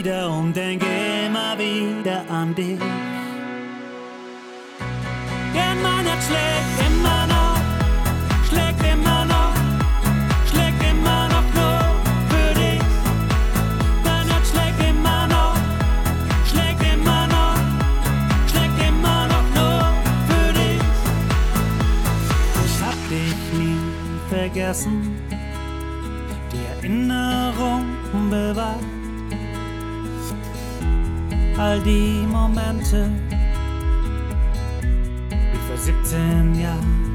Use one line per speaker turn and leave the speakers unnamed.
wieder und denk immer wieder an dich. Denn mein Herz schlägt immer noch, schlägt immer noch, schlägt immer noch nur für dich. Mein Herz schlägt immer noch, schlägt immer noch, schlägt immer noch nur für dich. Ich hab dich nie vergessen, die Erinnerung bewahrt. All die Momente wie vor 17 Jahren.